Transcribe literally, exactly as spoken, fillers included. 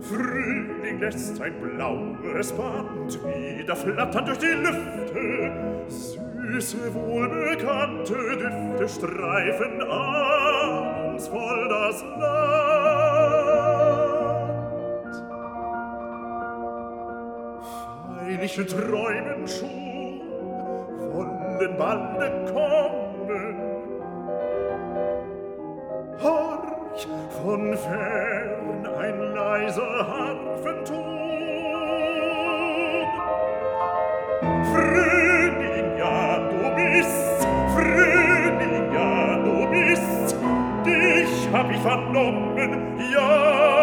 Frühling lässt ein blaues Band wieder flattern durch die Lüfte. Süße, wohlbekannte Düfte streifen ahnungsvoll das Land. Feierliche Träumen schon wollen balde kommen. Horch, von fern ein leiser Harfenton. Frühling, ja, du bist, Frühling, ja, du bist, dich hab ich vernommen, ja,